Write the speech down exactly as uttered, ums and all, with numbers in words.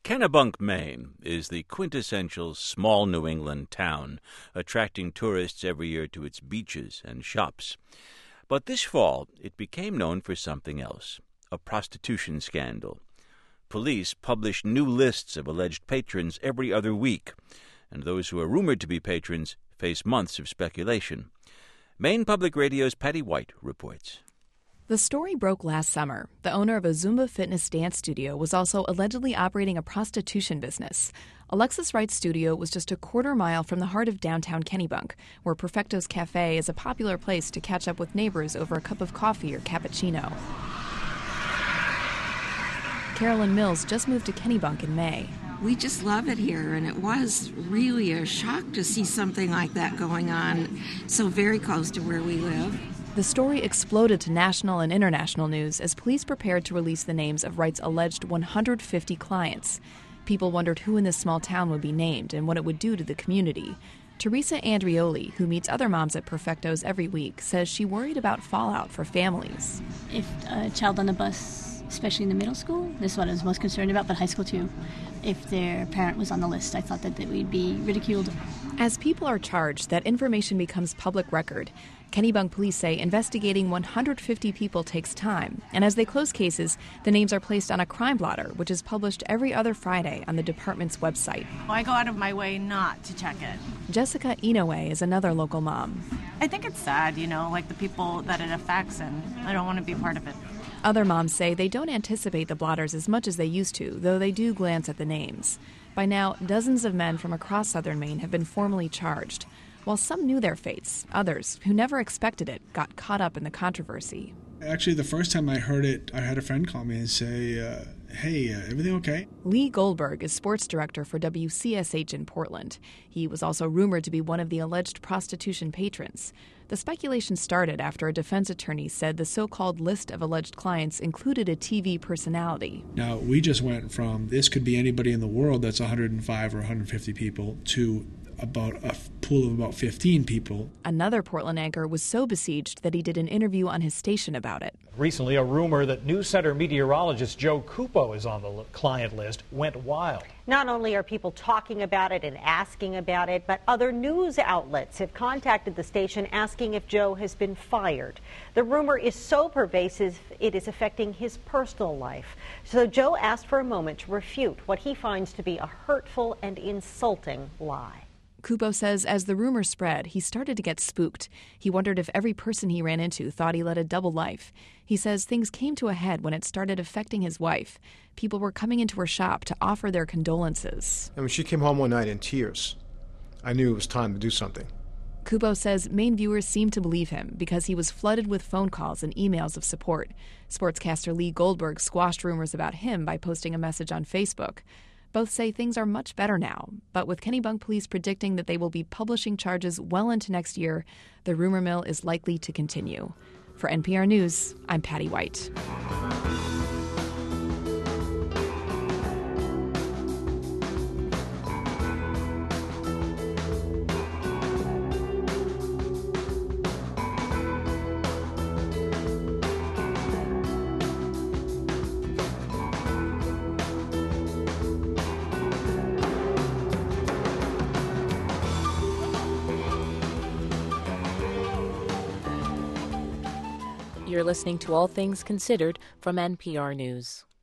Kennebunk, Maine is the quintessential small New England town, attracting tourists every year to its beaches and shops. But this fall, it became known for something else, a prostitution scandal. Police publish new lists of alleged patrons every other week, and those who are rumored to be patrons face months of speculation. Maine Public Radio's Patty White reports. The story broke last summer. The owner of a Zumba fitness dance studio was also allegedly operating a prostitution business. Alexis Wright's studio was just a quarter mile from the heart of downtown Kennebunk, where Perfecto's Cafe is a popular place to catch up with neighbors over a cup of coffee or cappuccino. Carolyn Mills just moved to Kennebunk in May. We just love it here, and it was really a shock to see something like that going on so very close to where we live. The story exploded to national and international news as police prepared to release the names of Wright's alleged one hundred fifty clients. People wondered who in this small town would be named and what it would do to the community. Teresa Andrioli, who meets other moms at Perfecto's every week, says she worried about fallout for families. If a child on the bus, especially in the middle school, this is what I was most concerned about, but high school too. If their parent was on the list, I thought that, that we'd be ridiculed. As people are charged, that information becomes public record. Kennebunk police say investigating one hundred fifty people takes time, and as they close cases, the names are placed on a crime blotter, which is published every other Friday on the department's website. I go out of my way not to check it. Jessica Inoue is another local mom. I think it's sad, you know, like the people that it affects, and I don't want to be part of it. Other moms say they don't anticipate the blotters as much as they used to, though they do glance at the names. By now, dozens of men from across southern Maine have been formally charged. While some knew their fates, others, who never expected it, got caught up in the controversy. Actually, the first time I heard it, I had a friend call me and say, uh, hey, uh, everything okay? Lee Goldberg is sports director for W C S H in Portland. He was also rumored to be one of the alleged prostitution patrons. The speculation started after a defense attorney said the so-called list of alleged clients included a T V personality. Now, we just went from this could be anybody in the world that's one hundred five or one hundred fifty people to about a pool of about fifteen people. Another Portland anchor was so besieged that he did an interview on his station about it. Recently, a rumor that News Center meteorologist Joe Cupo is on the client list went wild. Not only are people talking about it and asking about it, but other news outlets have contacted the station asking if Joe has been fired. The rumor is so pervasive, it is affecting his personal life. So Joe asked for a moment to refute what he finds to be a hurtful and insulting lie. Cupo says as the rumor spread, he started to get spooked. He wondered if every person he ran into thought he led a double life. He says things came to a head when it started affecting his wife. People were coming into her shop to offer their condolences. And when she came home one night in tears, I knew it was time to do something. Cupo says Maine viewers seemed to believe him because he was flooded with phone calls and emails of support. Sportscaster Lee Goldberg squashed rumors about him by posting a message on Facebook. Both say things are much better now, but with Kennebunk police predicting that they will be publishing charges well into next year, the rumor mill is likely to continue. For N P R News, I'm Patty White. You're listening to All Things Considered from N P R News.